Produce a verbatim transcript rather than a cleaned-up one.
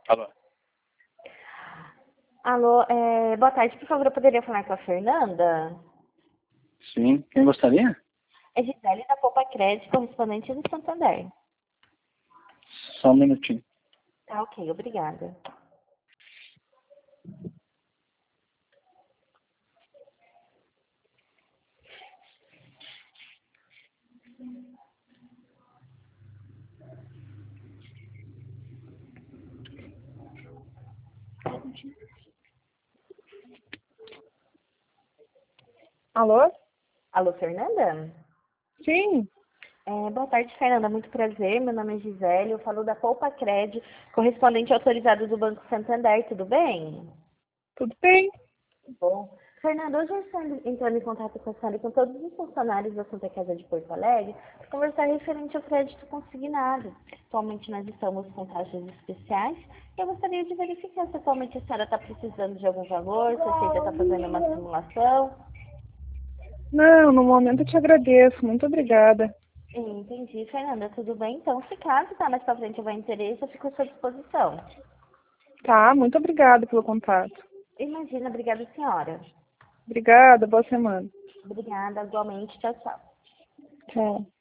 Alô? Alô, é, boa tarde, por favor, eu poderia falar com a Fernanda? Sim. Quem gostaria? É Gisele da Poupa Crédito, correspondente do Santander. Só um minutinho. Tá, ok, obrigada. Alô? Alô, Fernanda? Sim. É, boa tarde, Fernanda, muito prazer, meu nome é Gisele, eu falo da Poupa Crédito, correspondente autorizado do Banco Santander, tudo bem? Tudo bem? Bom. Fernanda, hoje eu estou entrando em contato com a senhora e com todos os funcionários da Santa Casa de Porto Alegre para conversar referente ao crédito consignado. Atualmente nós estamos com taxas especiais e eu gostaria de verificar se atualmente a senhora está precisando de algum valor, se a Seita está fazendo uma simulação. Não, no momento eu te agradeço. Muito obrigada. Entendi, Fernanda, tudo bem? Então, se caso tá mais para frente houver interesse, eu fico à sua disposição. Tá, muito obrigada pelo contato. Imagina, obrigada, senhora. Obrigada, boa semana. Obrigada, igualmente, tchau, tchau. Tchau.